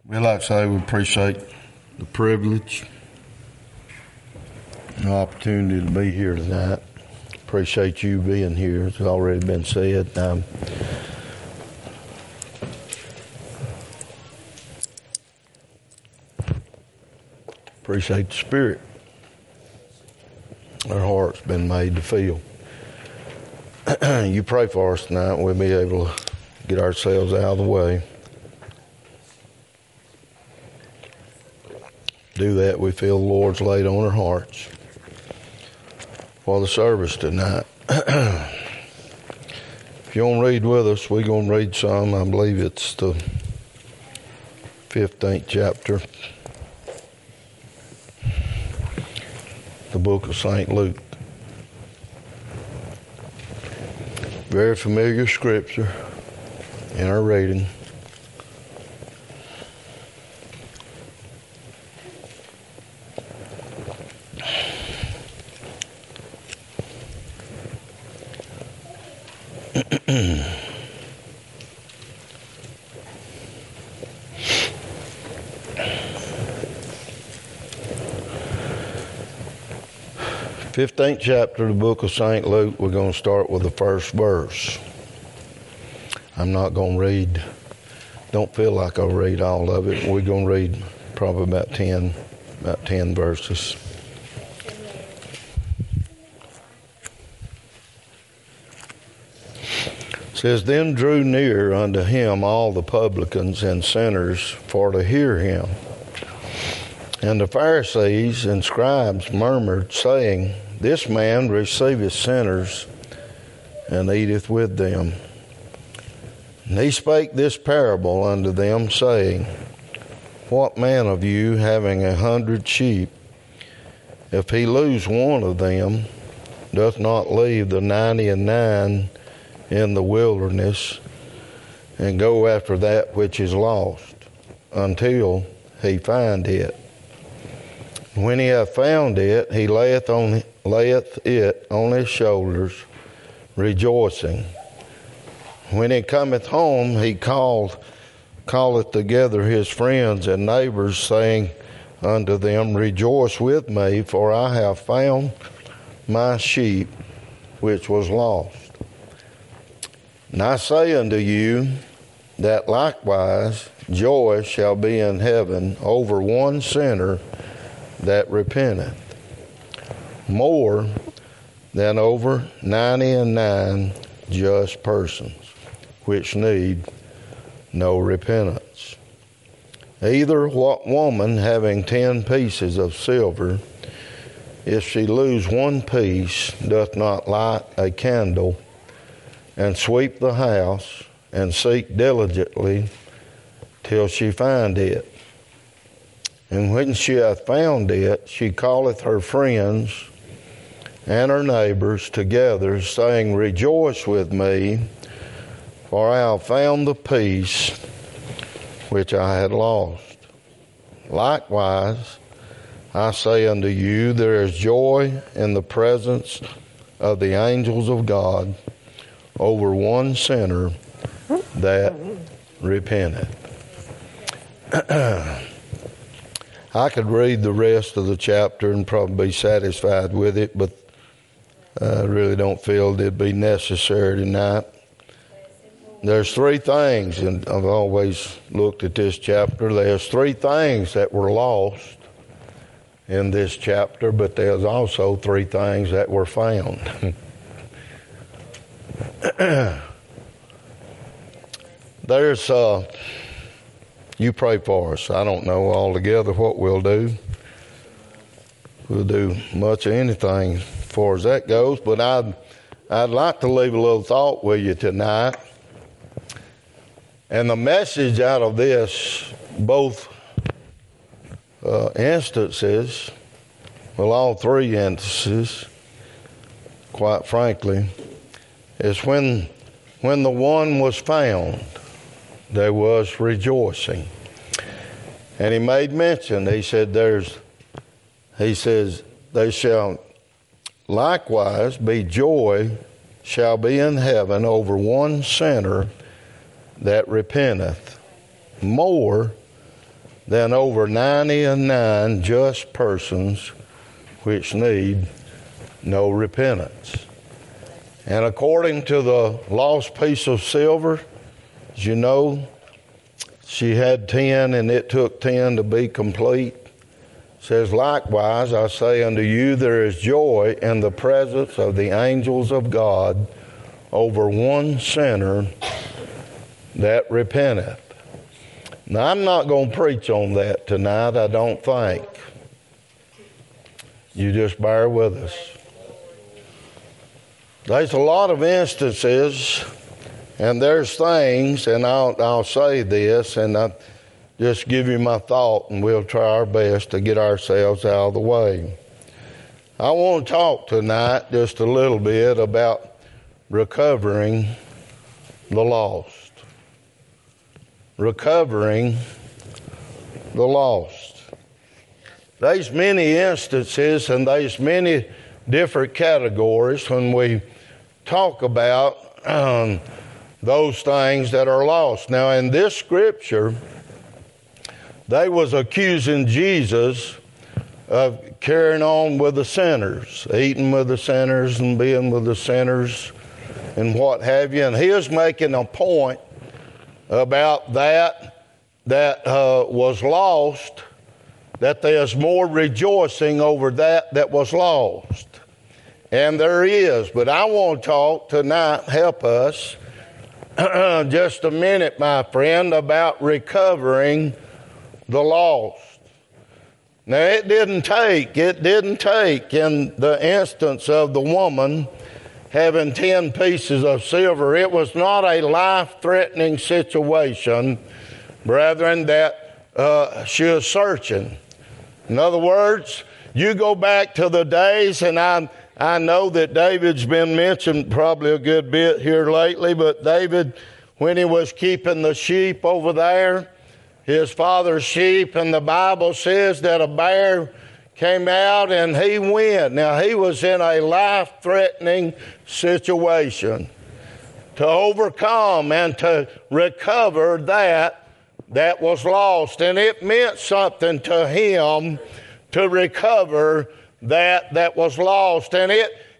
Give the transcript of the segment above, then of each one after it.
We'd like to say we appreciate the privilege and the opportunity to be here tonight. Appreciate you being here. It's already been said. Appreciate the Spirit our heart's been made to feel. You pray for us tonight. We'll be able to get ourselves out of the way. Do that, we feel the Lord's laid on our hearts for the service tonight. If you want to read with us, we're going to read some. I believe it's the 15th chapter, the book of St. Luke. Very familiar scripture in our reading. The 15th chapter of the book of St. Luke, we're going to start with the first verse. I'm not going to read, don't feel like I'll read all of it. We're going to read probably about 10 verses. It says, Then drew near unto him all the publicans and sinners for to hear him. And the Pharisees and scribes murmured, saying, This man receiveth sinners, and eateth with them. And he spake this parable unto them, saying, What man of you, having 100 sheep, if he lose one of them, doth not leave the 99 in the wilderness, and go after that which is lost, until he find it? When he hath found it, he layeth it on his shoulders, rejoicing. When he cometh home, he calleth together his friends and neighbors, saying unto them, Rejoice with me, for I have found my sheep which was lost. And I say unto you, that likewise joy shall be in heaven over one sinner that repenteth, more than over 99 just persons, which need no repentance. Either what woman, having 10 pieces of silver, if she lose one piece, doth not light a candle, and sweep the house, and seek diligently till she find it? And when she hath found it, she calleth her friends and her neighbors together, saying, Rejoice with me, for I have found the piece which I had lost. Likewise, I say unto you, there is joy in the presence of the angels of God over one sinner that repenteth. I could read the rest of the chapter and probably be satisfied with it, but I really don't feel it'd be necessary tonight. There's 3 things, and I've always looked at this chapter. There's 3 things that were lost in this chapter, but there's also 3 things that were found. There's you pray for us. I don't know altogether what we'll do. We'll do much of anything as far as that goes, but I'd like to leave a little thought with you tonight. And the message out of this, both instances, well, all 3 instances, quite frankly, is when the one was found, there was rejoicing. And he made mention, he said, there shall likewise be joy shall be in heaven over one sinner that repenteth, more than over 99 just persons which need no repentance. And according to the lost piece of silver, as you know, she had 10 and it took 10 to be complete. It says, likewise, I say unto you, there is joy in the presence of the angels of God over one sinner that repenteth. Now, I'm not going to preach on that tonight, I don't think. You just bear with us. There's a lot of instances, and there's things, and I'll say this, and I'll just give you my thought, and we'll try our best to get ourselves out of the way. I want to talk tonight just a little bit about recovering the lost. Recovering the lost. There's many instances and there's many different categories when we talk about those things that are lost. Now, in this scripture, they was accusing Jesus of carrying on with the sinners, eating with the sinners and being with the sinners and what have you. And he was making a point about that was lost, that there's more rejoicing over that was lost. And there is. But I want to talk tonight, help us, just a minute, my friend, about recovering the lost. Now, it didn't take in the instance of the woman having 10 pieces of silver. It was not a life-threatening situation, brethren, that she was searching. In other words, you go back to the days, and I know that David's been mentioned probably a good bit here lately, but David, when he was keeping the sheep over there, his father's sheep, and the Bible says that a bear came out and he went. Now, he was in a life-threatening situation. To overcome and to recover that was lost. And it meant something to him to recover that was lost. And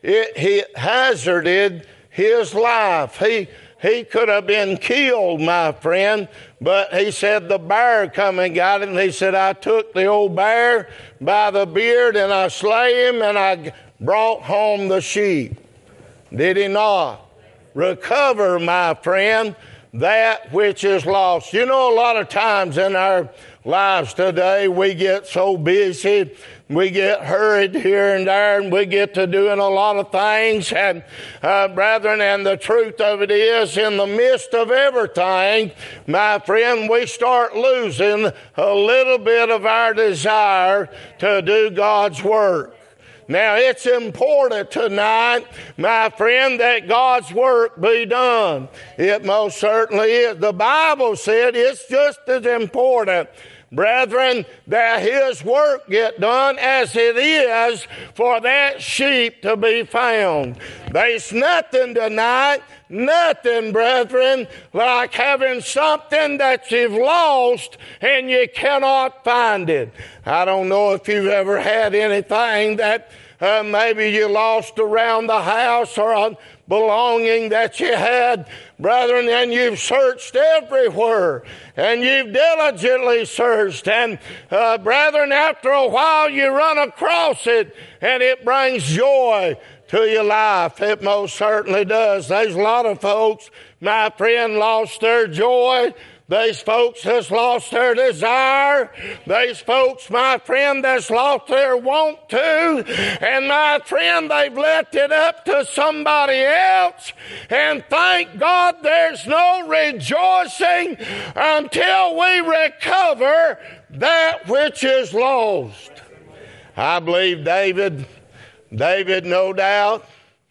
he hazarded his life. He could have been killed, my friend, but he said the bear come and got him. He said, I took the old bear by the beard and I slay him and I brought home the sheep. Did he not? Recover, my friend, that which is lost. You know, a lot of times in our lives today, we get so busy, we get hurried here and there, and we get to doing a lot of things. And brethren, and the truth of it is, in the midst of everything, my friend, we start losing a little bit of our desire to do God's work. Now, it's important tonight, my friend, that God's work be done. It most certainly is. The Bible said it's just as important, brethren, that His work get done as it is for that sheep to be found. There's nothing tonight, nothing, brethren, like having something that you've lost and you cannot find it. I don't know if you've ever had anything that maybe you lost around the house or a belonging that you had, brethren, and you've searched everywhere and you've diligently searched, and brethren, after a while you run across it and it brings joy to your life. It most certainly does. There's a lot of folks, my friend, lost their joy. There's folks that's lost their desire. There's folks, my friend, that's lost their want to. And my friend, they've left it up to somebody else. And thank God there's no rejoicing until we recover that which is lost. I believe David, no doubt,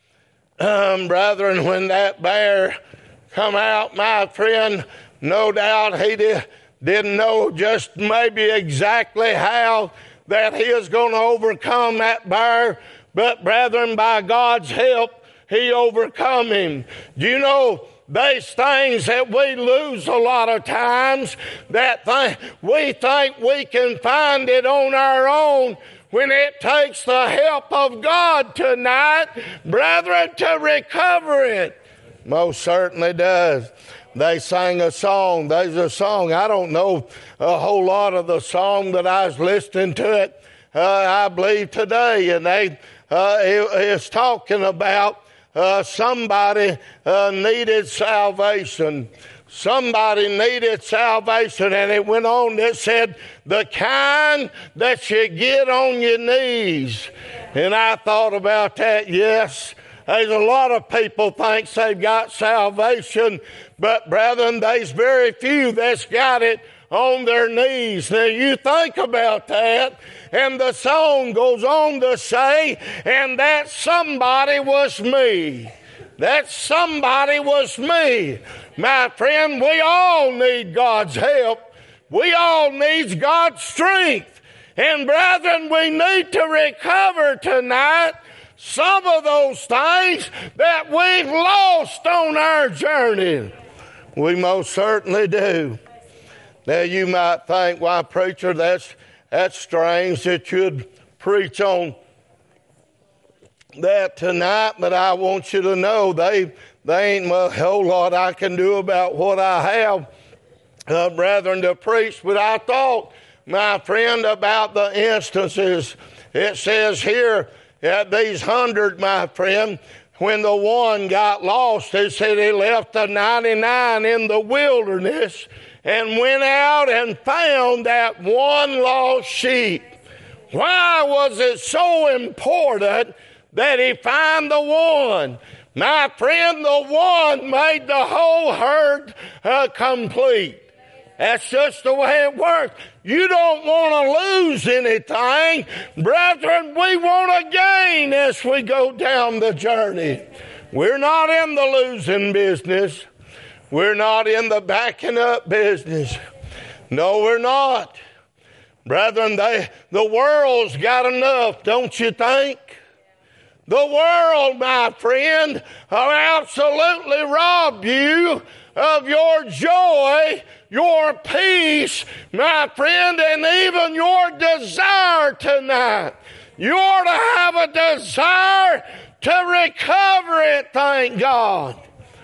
brethren, when that bear come out, my friend, no doubt he didn't know just maybe exactly how that he was going to overcome that bear. But brethren, by God's help, he overcome him. Do you know There's things that we lose a lot of times that we think we can find it on our own, when it takes the help of God tonight, brethren, to recover it. Most certainly does. They sang a song. There's a song. I don't know a whole lot of the song, but I was listening to it, I believe, today. And it's talking about somebody needed salvation. Somebody needed salvation, and it went on. It said, the kind that you get on your knees. And I thought about that. Yes, there's a lot of people think they've got salvation, but brethren, there's very few that's got it on their knees. Now you think about that, and the song goes on to say, and that somebody was me. That somebody was me. My friend, we all need God's help. We all need God's strength. And brethren, we need to recover tonight some of those things that we've lost on our journey. We most certainly do. Now you might think, why, preacher, that's strange that you'd preach on that tonight, but I want you to know they ain't a whole lot I can do about what I have, brethren, to preach. But I thought, my friend, about the instances. It says here that these 100, my friend, when the one got lost, it said he left the 99 in the wilderness and went out and found that one lost sheep. Why was it so important that he find the one? My friend, the one made the whole herd complete. That's just the way it works. You don't want to lose anything. Brethren, we want to gain as we go down the journey. We're not in the losing business. We're not in the backing up business. No, we're not. Brethren, the world's got enough, don't you think? The world, my friend, will absolutely rob you of your joy, your peace, my friend, and even your desire tonight. You ought to have a desire to recover it, thank God.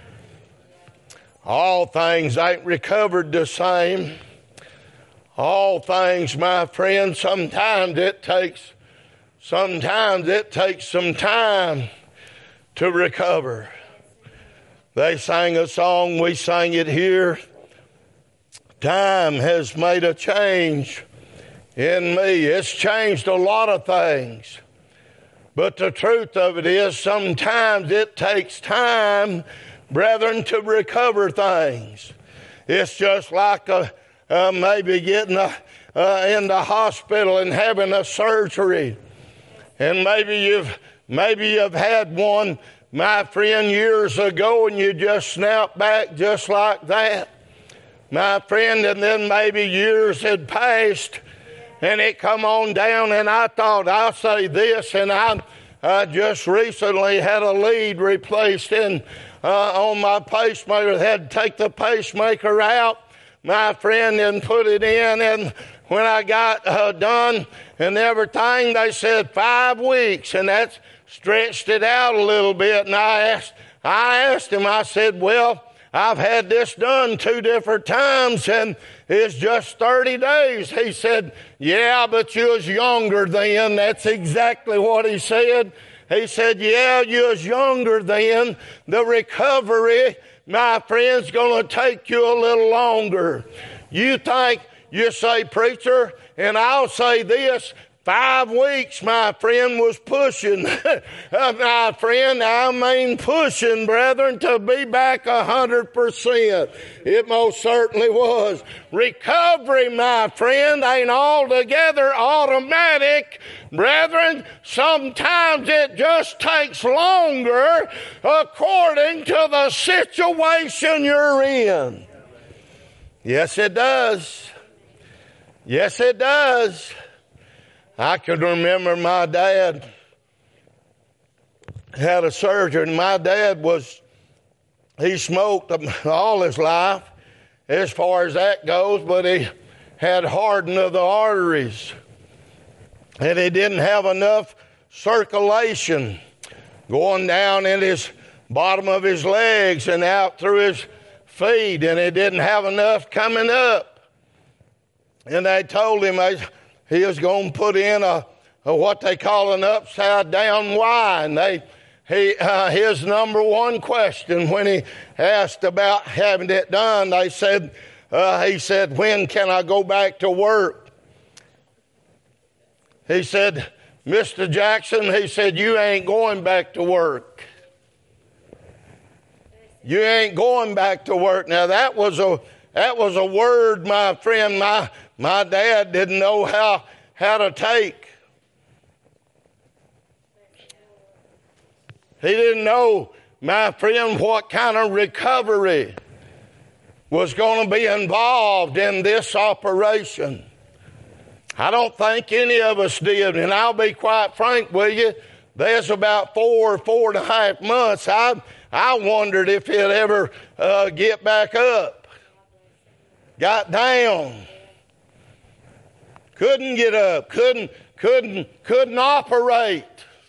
All things ain't recovered the same. All things, my friend, sometimes it takes some time to recover. They sang a song, we sang it here. Time has made a change in me. It's changed a lot of things. But the truth of it is, sometimes it takes time, brethren, to recover things. It's just like maybe getting in the hospital and having a surgery. And maybe you've had one, my friend, years ago, and you just snap back just like that. My friend, and then maybe years had passed, and it come on down, and I thought, I'll say this, and I just recently had a lead replaced on my pacemaker. Had to take the pacemaker out, my friend, and put it in, and when I got done and everything, they said 5 weeks, and that stretched it out a little bit. And I asked him, I said, well, I've had this done 2 different times, and it's just 30 days. He said, yeah, but you was younger then. That's exactly what he said. He said, yeah, you was younger then. The recovery, my friend's going to take you a little longer. You say, preacher, and I'll say this, 5 weeks, my friend, was pushing. My friend, I mean pushing, brethren, to be back 100%. It most certainly was. Recovery, my friend, ain't altogether automatic. Brethren, sometimes it just takes longer according to the situation you're in. Yes, it does. Yes, it does. I can remember my dad had a surgery, and my dad was He smoked all his life as far as that goes, but he had hardening of the arteries. And he didn't have enough circulation going down in his bottom of his legs and out through his feet, and he didn't have enough coming up. And they told him he was going to put in a what they call an upside down Y. And his number one question when he asked about having it done, he said, "When can I go back to work?" He said, "Mr. Jackson," he said, "you ain't going back to work. You ain't going back to work." Now that was a word, my friend, my dad didn't know how to take. He didn't know, my friend, what kind of recovery was going to be involved in this operation. I don't think any of us did, and I'll be quite frank with you. There's about 4.5 months, I wondered if he'd ever get back up. Got down. Couldn't get up. Couldn't operate.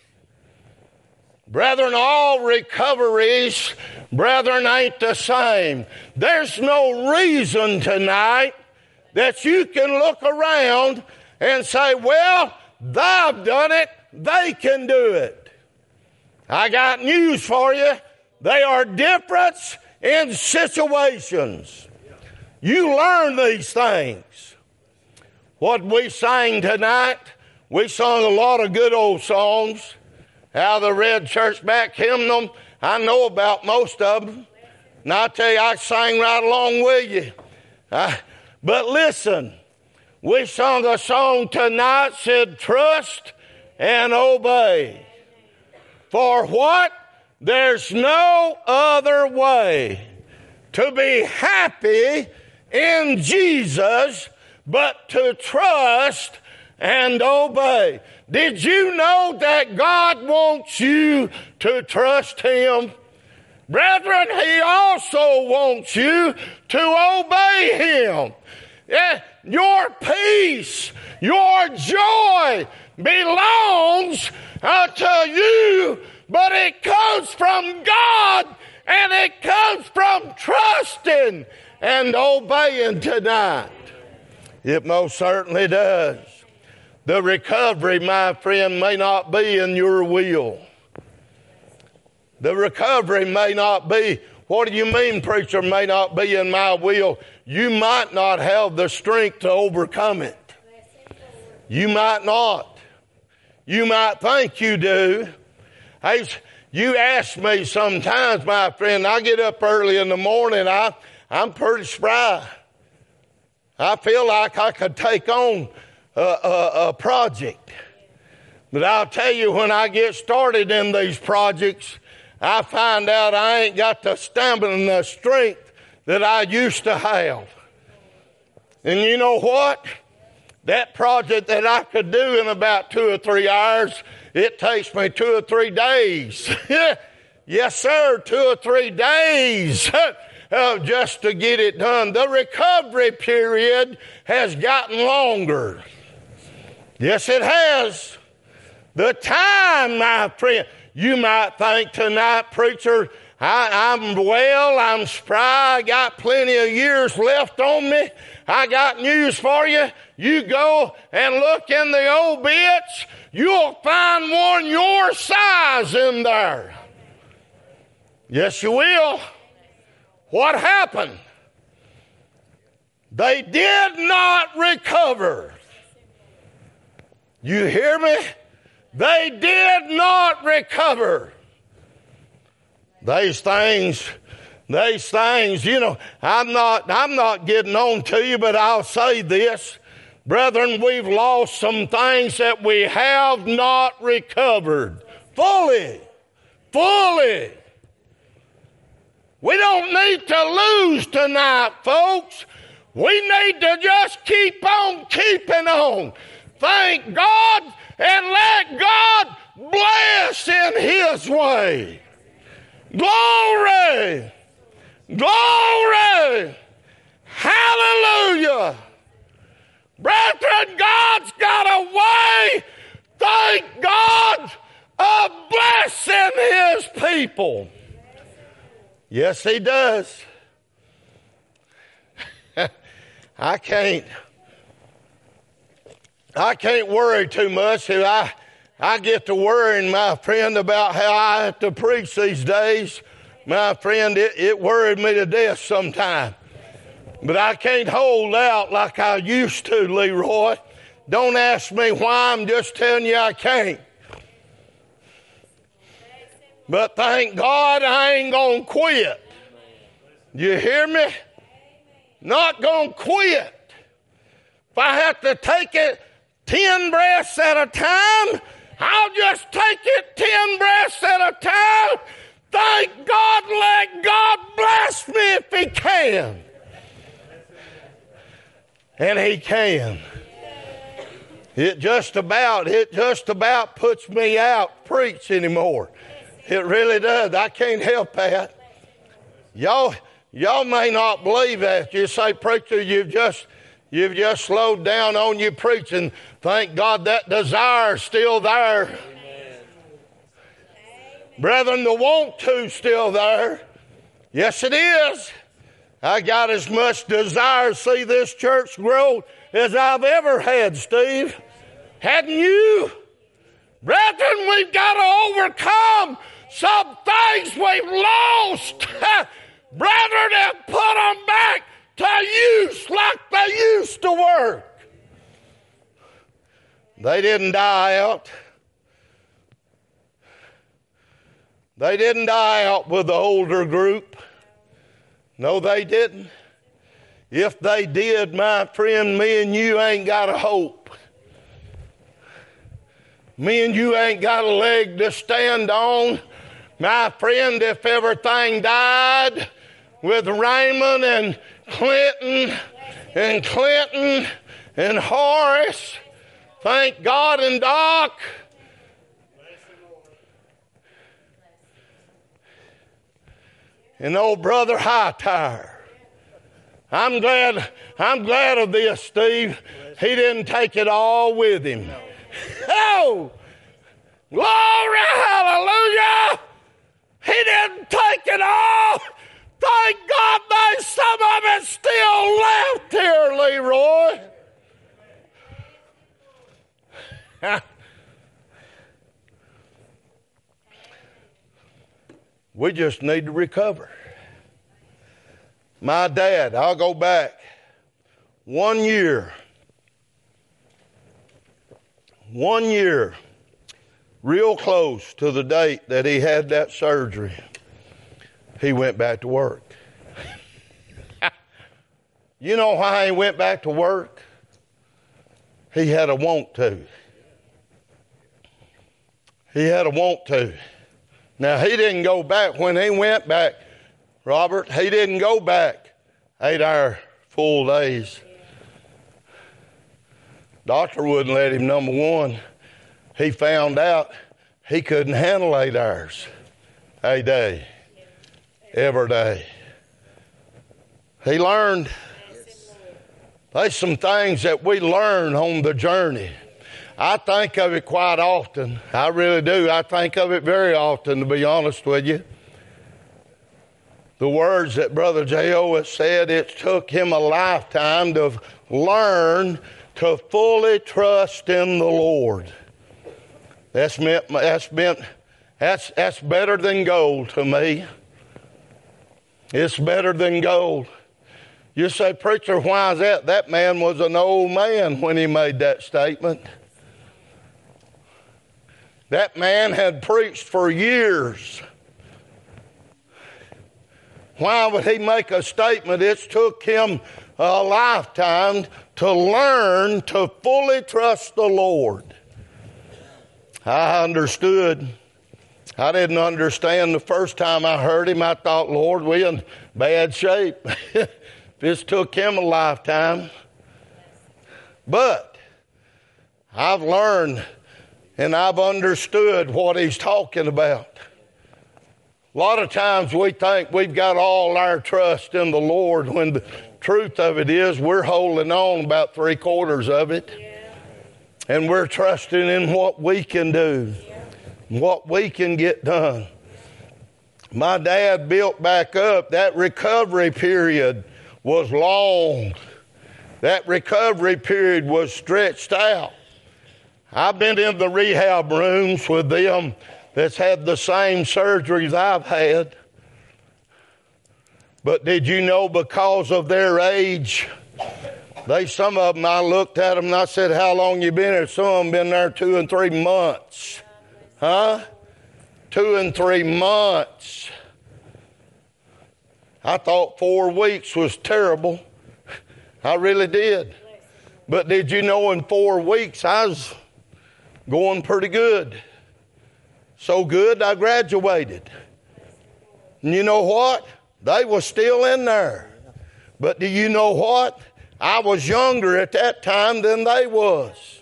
Brethren, all recoveries, brethren, ain't the same. There's no reason tonight that you can look around and say, "Well, they've done it, they can do it." I got news for you. There are differences in situations. You learn these things. What we sang tonight, we sung a lot of good old songs out of the Red Church Back Hymnal. I know about most of them. And I tell you, I sang right along with you. But listen, we sung a song tonight, said, "Trust and obey." For what? There's no other way to be happy in Jesus but to trust and obey. Did you know that God wants you to trust Him? Brethren, He also wants you to obey Him. Yeah, your peace, your joy belongs to you, but it comes from God, and it comes from trusting and obeying tonight. It most certainly does. The recovery, my friend, may not be in your will. The recovery may not be, "What do you mean, preacher, may not be in my will?" You might not have the strength to overcome it. You might not. You might think you do. Hey, you ask me sometimes, my friend, I get up early in the morning, I'm pretty spry. I feel like I could take on a project. But I'll tell you, when I get started in these projects, I find out I ain't got the stamina and the strength that I used to have. And you know what? That project that I could do in about 2 or 3 hours, it takes me 2 or 3 days. Yes, sir, 2 or 3 days just to get it done. The recovery period has gotten longer. Yes, it has. The time, my friend, you might think tonight, preacher, I'm spry, I got plenty of years left on me. I got news for you. You go and look in the obits, you'll find one your size in there. Yes, you will. What happened? They did not recover. You hear me? They did not recover. These things, you know, I'm not getting on to you, but I'll say this. Brethren, we've lost some things that we have not recovered fully. We don't need to lose tonight, folks. We need to just keep on keeping on. Thank God and let God bless in His way. Glory! Glory! Hallelujah! Brethren, God's got a way, thank God, of blessing His people. Yes, He does. I can't worry too much. I get to worrying, my friend, about how I have to preach these days. My friend, it worried me to death sometime. But I can't hold out like I used to, Leroy. Don't ask me why, I'm just telling you I can't. But thank God I ain't going to quit. You hear me? Not going to quit. If I have to take it 10 breaths at a time, I'll just take it 10 breaths at a time. Thank God, let God bless me if He can. And He can. It just about puts me out to preach anymore. It really does. I can't help that. Y'all may not believe that. You say, preacher, you've just slowed down on your preaching. Thank God that desire's still there. Amen. Brethren, the want to's still there. Yes, it is. I got as much desire to see this church grow as I've ever had, Steve. Hadn't you? Brethren, we've got to overcome some things we've lost. Brethren, and put them back to use like they used to work. They didn't die out. They didn't die out with the older group. No, they didn't. If they did, my friend, me and you ain't got a hope. Me and you ain't got a leg to stand on. My friend, if everything died with Raymond and Clinton and Horace, thank God, and Doc, and old brother Hightower. I'm glad of this, Steve. He didn't take it all with him. Oh, glory, hallelujah. He didn't take it all. Thank God there's some of it still left here, Leroy. We just need to recover. My dad, I'll go back 1 year. 1 year, real close to the date that he had that surgery, he went back to work. You know why he went back to work? He had a want to. He had a want to. Now, he didn't go back. When he went back, Robert, he didn't go back 8-hour full days. Doctor wouldn't let him, number one. He found out he couldn't handle 8 hours a day, every day. He learned. There's some things that we learn on the journey. I think of it quite often. I really do. I think of it very often, to be honest with you. The words that Brother J.O. has said, it took him a lifetime to learn to fully trust in the Lord. That's better than gold to me. It's better than gold. You say, preacher, why is that? That man was an old man when he made that statement. That man had preached for years. Why would he make a statement? It took him a lifetime to learn to fully trust the Lord. I understood. I didn't understand the first time I heard him. I thought, Lord, we're in bad shape. This took him a lifetime. But I've learned and I've understood what he's talking about. A lot of times we think we've got all our trust in the Lord when the truth of it is we're holding on about 3/4 of it. And we're trusting in what we can do, what we can get done. My dad built back up. That recovery period was long. That recovery period was stretched out. I've been in the rehab rooms with them that's had the same surgeries I've had. But did you know because of their age, some of them, I looked at them and I said, how long you been there? Some of them been there 2 and 3 months. Huh? 2 and 3 months. I thought 4 weeks was terrible. I really did. But did you know in 4 weeks I was going pretty good? So good I graduated. And you know what? They were still in there. But do you know what? I was younger at that time than they was.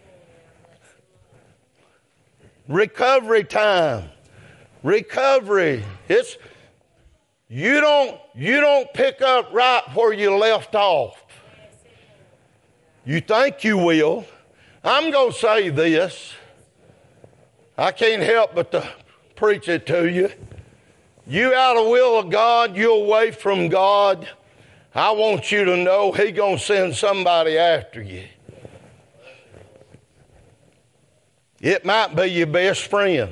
Recovery time. Recovery. It's you don't pick up right where you left off. You think you will. I'm going to say this. I can't help but to preach it to you. You out of the will of God, you away from God, I want you to know He's going to send somebody after you. It might be your best friend.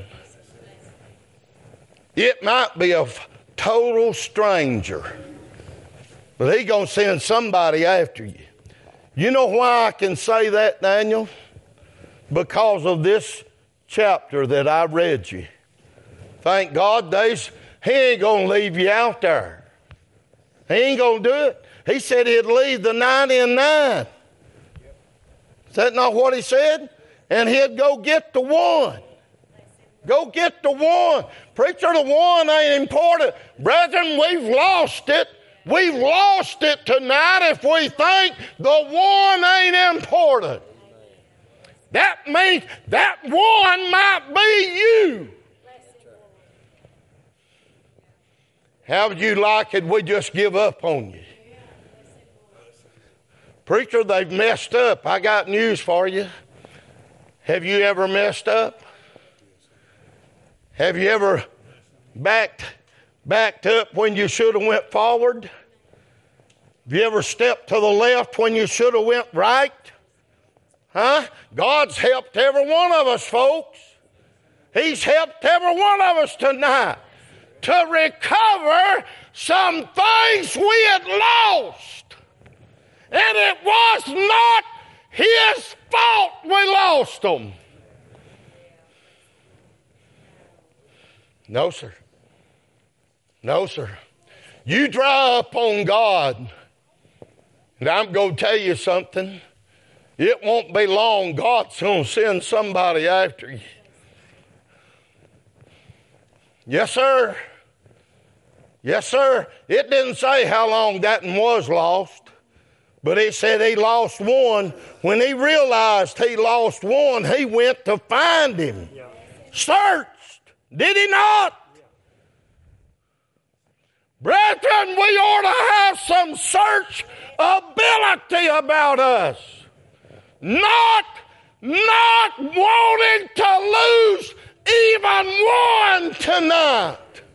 It might be a total stranger. But He's going to send somebody after you. You know why I can say that, Daniel? Because of this chapter that I read you. Thank God He ain't going to leave you out there. He ain't going to do it. He said He'd leave the 99. Is that not what He said? And He'd go get the one. Go get the one. Preacher, the one ain't important. Brethren, we've lost it. We've lost it tonight if we think the one ain't important. That means that one might be you. How would you like it we just give up on you? Preacher, they've messed up. I got news for you. Have you ever messed up? Have you ever backed up when you should have went forward? Have you ever stepped to the left when you should have went right? Huh? God's helped every one of us, folks. He's helped every one of us tonight to recover some things we had lost. And it was not His fault we lost them. No, sir. No, sir. You dry up on God, and I'm going to tell you something. It won't be long. God's going to send somebody after you. Yes, sir. Yes, sir. It didn't say how long that one was lost, but it said he lost one. When he realized he lost one, he went to find him. Searched. Did he not? Brethren, we ought to have some search ability about us. Not wanting to lose even one tonight.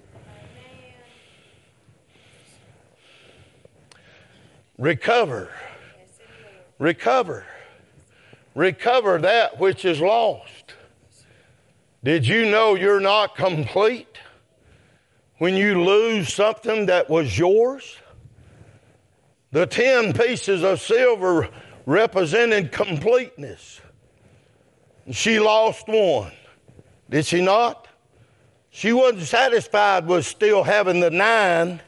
Recover. Recover. Recover that which is lost. Did you know you're not complete when you lose something that was yours? The 10 pieces of silver represented completeness. She lost one. Did she not? She wasn't satisfied with still having the 9.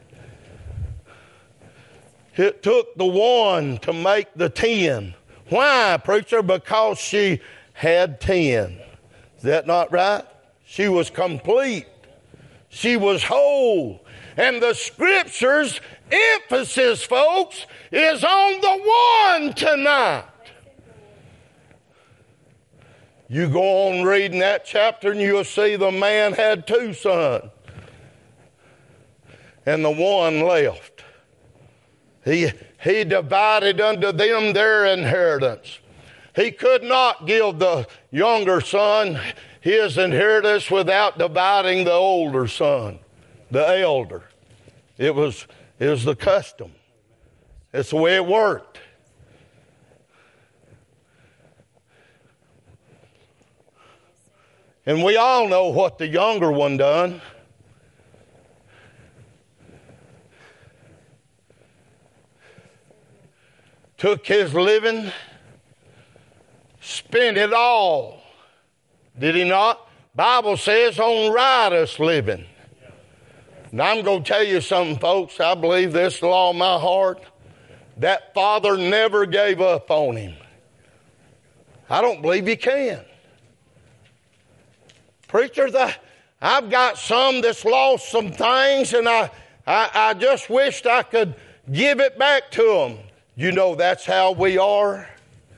It took the 1 to make the 10. Why, preacher? Because she had 10. Is that not right? She was complete. She was whole. And the Scripture's emphasis, folks, is on the 1 tonight. You go on reading that chapter and you'll see the man had 2 sons. and the one left. He divided unto them their inheritance. He could not give the younger son his inheritance without dividing the older son, the elder. It was the custom. It's the way it worked. And we all know what the younger one done. Took his living, spent it all. Did he not? Bible says on riotous living. And I'm going to tell you something, folks. I believe this with all my heart. That father never gave up on him. I don't believe he can. Preacher, I've got some that's lost some things, and I just wished I could give it back to them. You know that's how we are.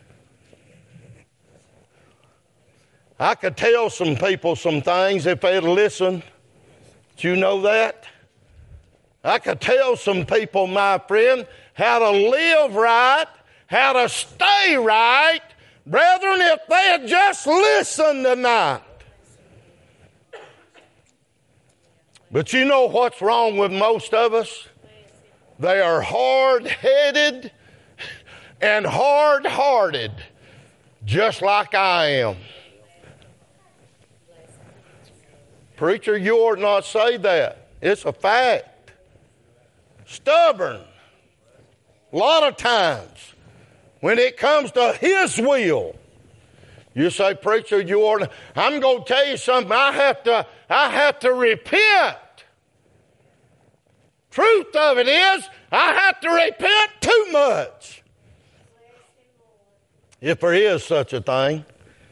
I could tell some people some things if they'd listen. Do you know that? I could tell some people, my friend, how to live right, how to stay right. Brethren, if they had just listened tonight. But you know what's wrong with most of us? They are hard-headed and hard-hearted, just like I am. Preacher, you ought not say that. It's a fact. Stubborn. A lot of times, when it comes to His will, you say, preacher, you ought not. I'm going to tell you something. I have to repent. Truth of it is, I have to repent too much. If there is such a thing.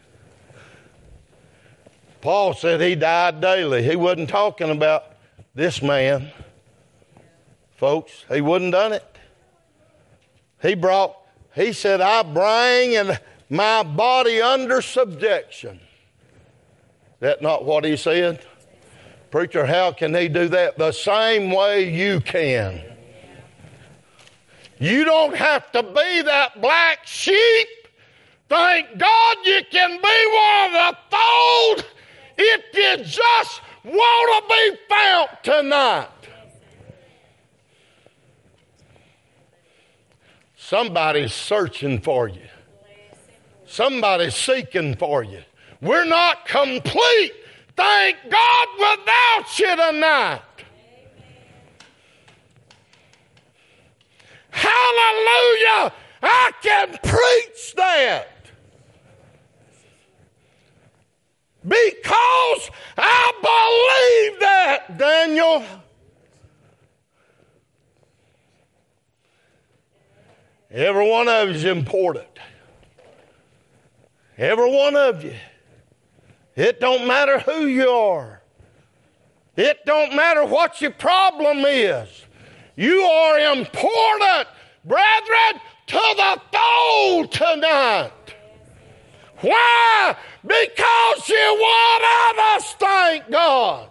Paul said he died daily. He wasn't talking about this man. Folks, he wouldn't done it. He said, I bring my body under subjection. That not what he said? Preacher, how can he do that? The same way you can. You don't have to be that black sheep. Thank God you can be one of the fold if you just want to be found tonight. Somebody's searching for you. Somebody's seeking for you. We're not complete, thank God, without you tonight. Hallelujah! I can preach that. Because I believe that, Daniel. Every one of you is important. Every one of you. It don't matter who you are. It don't matter what your problem is. You are important, brethren, to the fold tonight. Why? Because you're one of us, thank God.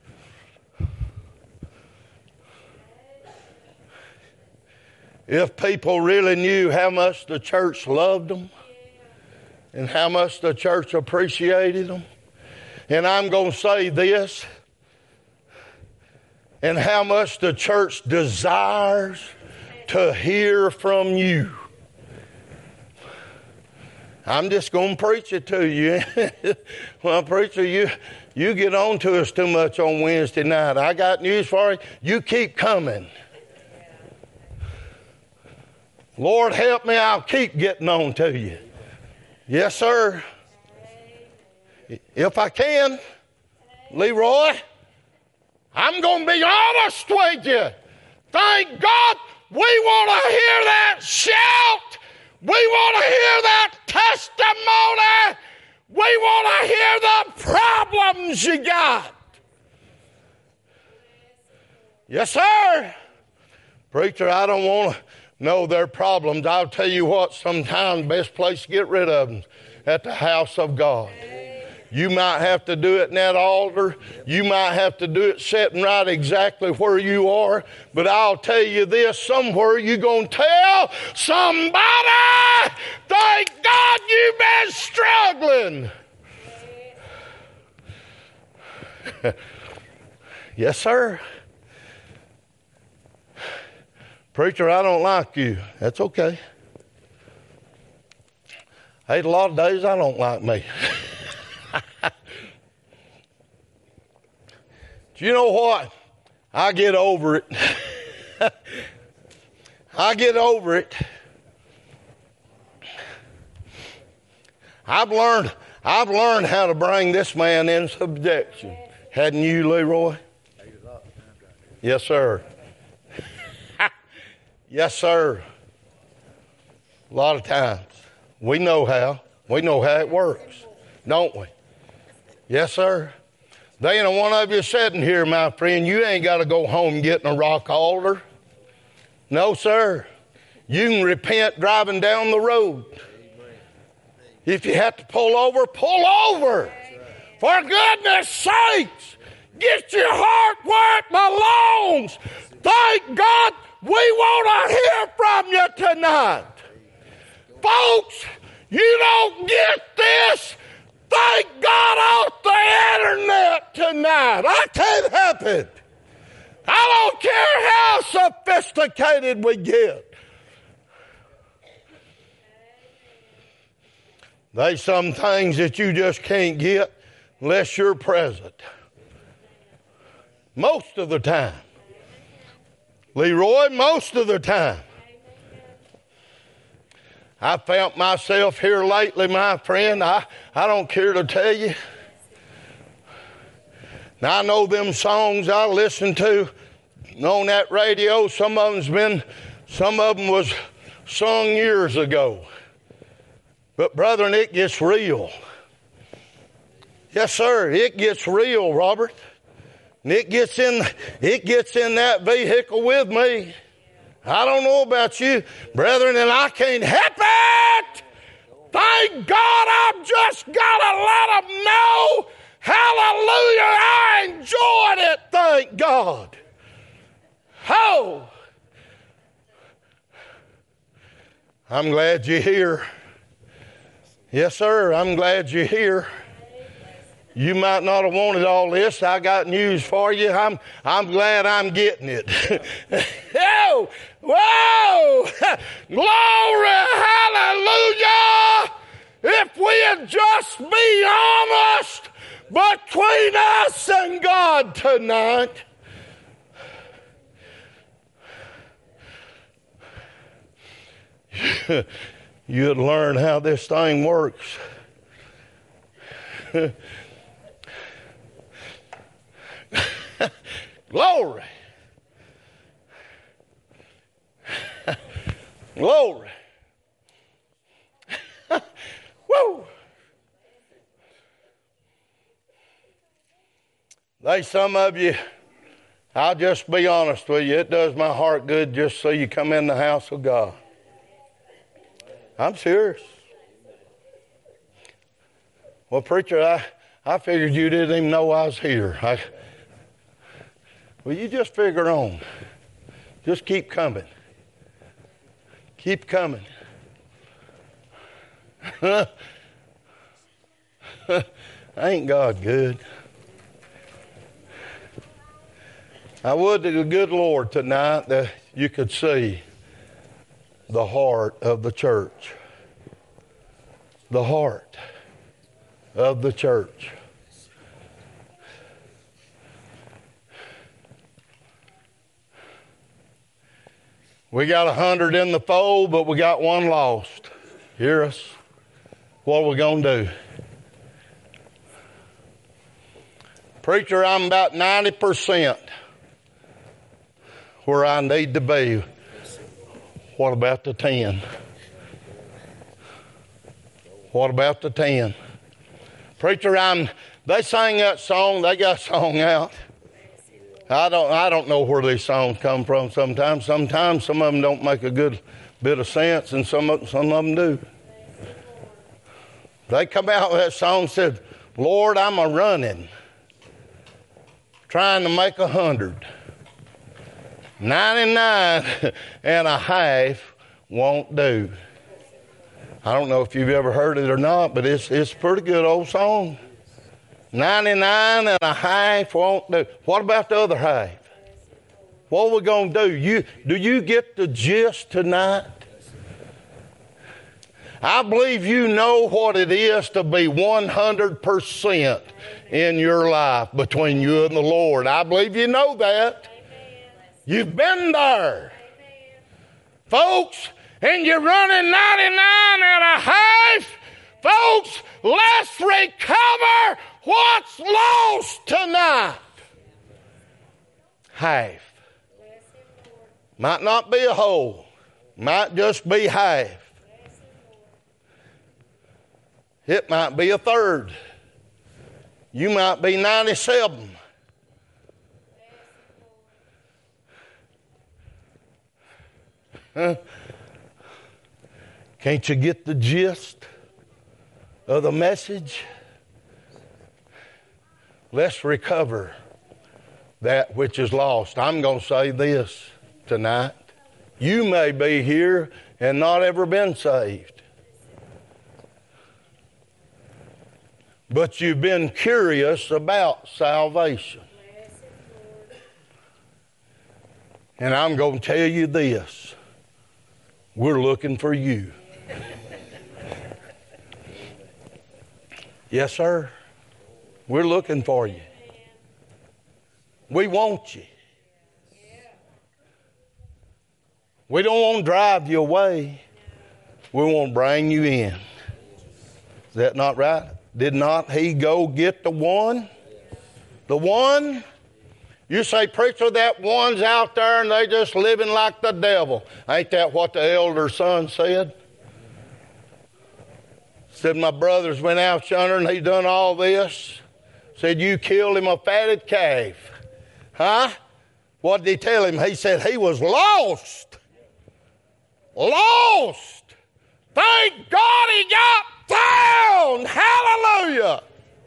If people really knew how much the church loved them and how much the church appreciated them, and I'm going to say this, and how much the church desires to hear from you. I'm just going to preach it to you. Well, preacher, you get on to us too much on Wednesday night. I got news for you. You keep coming. Lord, help me. I'll keep getting on to you. Yes, sir. If I can, Leroy, I'm going to be honest with you. Thank God we want to hear that shout. We want to hear that testimony. We want to hear the problems you got. Yes, sir. Preacher, I don't want to know their problems. I'll tell you what, sometimes the best place to get rid of them is at the house of God. You might have to do it in that altar. You might have to do it sitting right exactly where you are. But I'll tell you this, somewhere you're going to tell somebody, thank God you've been struggling. Yes, sir. Preacher, I don't like you. That's okay. Hey, a lot of days I don't like me. Do you know what? I get over it. I get over it. I've learned how to bring this man in subjection. Hadn't you, Leroy? Yes, sir. Yes, sir. A lot of times. We know how. We know how it works, don't we? Yes, sir. There ain't one of you sitting here, my friend. You ain't got to go home getting a rock altar. No, sir. You can repent driving down the road. If you have to pull over, pull over. For goodness sakes, get your heart where it belongs. Thank God we want to hear from you tonight. Folks, you don't get this. Thank God off the internet tonight. I can't help it. I don't care how sophisticated we get. There's some things that you just can't get unless you're present. Most of the time. Leroy, most of the time. I felt myself here lately, my friend. I don't care to tell you. Now, I know them songs I listen to on that radio. Some of them was sung years ago. But brethren, it gets real. Yes, sir, it gets real, Robert. And it gets in that vehicle with me. I don't know about you, brethren, and I can't help it. Thank God I've just got to let them know. Hallelujah, I enjoyed it, thank God. Oh, I'm glad you're here. Yes, sir, I'm glad you're here. You might not have wanted all this. I got news for you. I'm glad I'm getting it. Oh, whoa! Glory, hallelujah! If we'd just be honest between us and God tonight. You'd learn how this thing works. Glory. Glory. Woo. There's some of you, I'll just be honest with you, it does my heart good just so you come in the house of God. I'm serious. Well, preacher, I figured you didn't even know I was here. Well, you just figure on. Just keep coming. Keep coming. Ain't God good? I would to the good Lord tonight that you could see the heart of the church. The heart of the church. We got 100 in the fold, but we got one lost. Hear us? What are we going to do? Preacher, I'm about 90% where I need to be. What about the 10? What about the 10? Preacher, they sang that song, they got a song out. I don't know where these songs come from sometimes. Sometimes some of them don't make a good bit of sense, and some of them do. They come out with that song and said, Lord, I'm a running, trying to make 100. 99 and a half won't do. I don't know if you've ever heard it or not, but it's a pretty good old song. 99 and a half won't do. What about the other half? What are we going to do? Do you get the gist tonight? I believe you know what it is to be 100% in your life between you and the Lord. I believe you know that. You've been there. Folks, and you're running 99 and a half. Folks, let's recover what's lost tonight. Half. Might not be a whole. Might just be half. It might be a third. You might be 97. Huh? Can't you get the gist of the message? Let's recover that which is lost. I'm going to say this tonight. You may be here and not ever been saved. But you've been curious about salvation. And I'm going to tell you this. We're looking for you. Yes, sir. We're looking for you. We want you. We don't want to drive you away. We want to bring you in. Is that not right? Did not he go get the one? The one? You say, preacher, that one's out there and they just living like the devil. Ain't that what the elder son said? Said, my brothers went out yonder and he done all this. Said, you killed him a fatted calf. Huh? What did he tell him? He said he was lost. Lost. Thank God he got found. Hallelujah.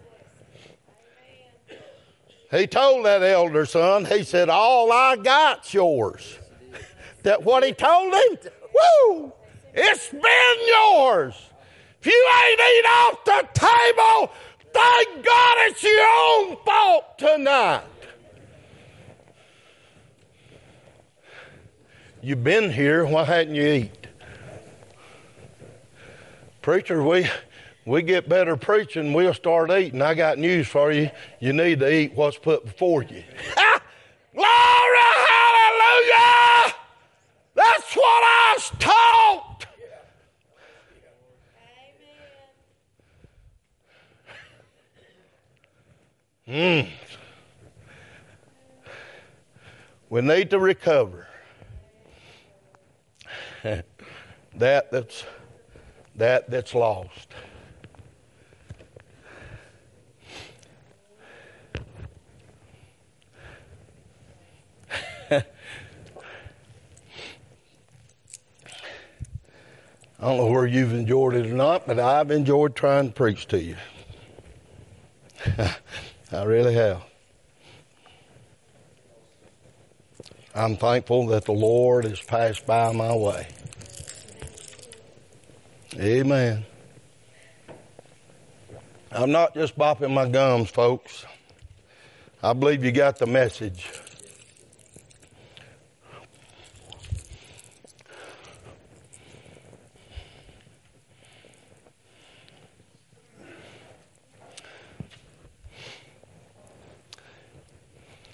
He told that elder son, he said, all I got's yours. That what he told him? Woo! It's been yours. If you ain't eat off the table, thank God it's your own fault tonight. You've been here, why hadn't you eat? Preacher, we get better preaching, we'll start eating. I got news for you. You need to eat what's put before you. Glory, hallelujah! That's what I was taught. We need to recover that's lost. I don't know where you've enjoyed it or not, but I've enjoyed trying to preach to you. I really have. I'm thankful that the Lord has passed by my way. Amen. I'm not just bopping my gums, folks. I believe you got the message.